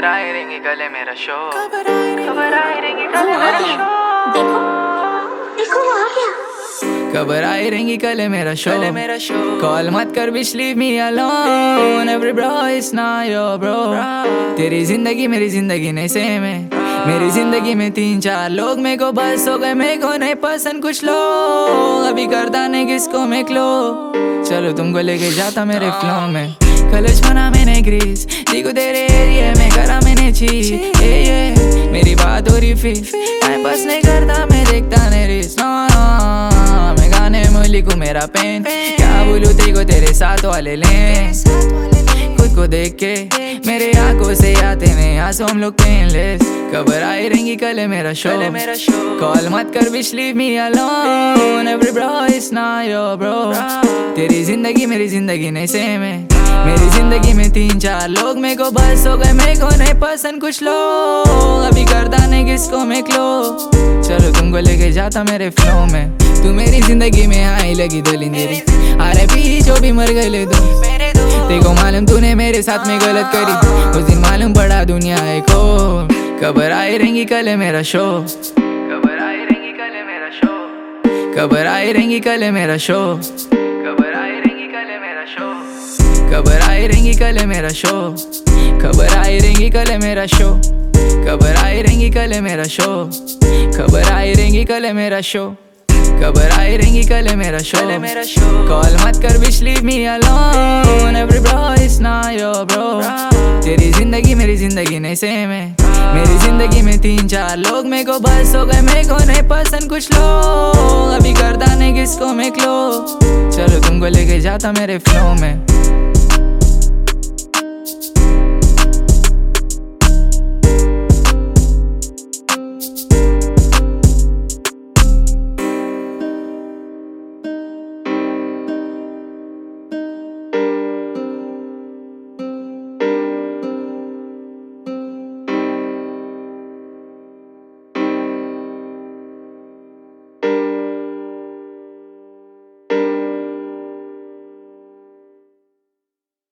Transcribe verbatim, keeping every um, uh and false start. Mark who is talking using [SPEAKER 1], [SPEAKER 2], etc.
[SPEAKER 1] कब आए रहेंगे गले मेरा शो, कब आए रहेंगे गले मेरा शो।
[SPEAKER 2] देखो देखो वो आ गया।
[SPEAKER 1] कब आए रहेंगी कल मेरा शो, मेरा शो। कॉल मत कर bitch leave me alone, every bro is not your bro। तेरी जिंदगी मेरी जिंदगी नहीं सेम है, मेरी जिंदगी में तीन चार लोग मेरे को बस हो गए, मेरे को नहीं पसंद कुछ लोग, अभी करता नहीं किसको मैं क्लो। चलो तुमको लेके जाता मेरे फ्लो में, कलच बना मैंने ग्रीस, देखो तेरे एरिया में करा मैंने चीज। ये ये मेरी बात हो रही फिर, टाइम पास नहीं करता मैं देखता नहीं रिस। मैं गाने में लिखूं मेरा पेन, क्या बोलूं तेको तेरे साथ वाले लें। खुद को देख के मेरे आंखों से आते हैं आंसू, हम लोग पेनलेस। कब आए रहेंगी कल मेरा शो, कॉल मत कर bitch leave me alone, every bro is not your bro। तेरी जिंदगी मेरी जिंदगी नहीं सेम है, मेरी जिंदगी में तीन चार लोग मेरे को बस हो गए, मेरे को नहीं पसंद कुछ लोग, अभी करता नहीं किसको मैं क्लो। चलो तुमको लेके जाता मेरे फ्लो में, तू मेरी जिंदगी में आई लगी दो लिंदेरी, अरे भी जो भी मर गए ले दो। देखो मालूम तूने मेरे साथ में गलत करी, उस दिन मालूम पड़ा दुनिया है को। कब आए रहेंगी कल मेरा शो, कब आए रहेंगी कल मेरा शो, कब आए रहेंगी कल मेरा शो, कब आए रहेंगी कल मेरा शो, कब आए रहेंगी कल मेरा शो, कब आए रहेंगी कल मेरा शो, कब आए रहेंगी कल मेरा शो, कब आए रहेंगी कल मेरा शो, कब आए रहेंगी कल मेरा शो, मेरा शो। कॉल मत कर bitch leave me alone, every bro is not your bro। तेरी जिंदगी मेरी जिंदगी नहीं सेम है, मेरी जिंदगी में तीन चार लोग मेरे को बस हो गए, मेरे को नहीं पसंद कुछ लोग, अभी करता नहीं किसको मैं क्लो। चलो तुमको लेके जाता मेरे फ्लो में।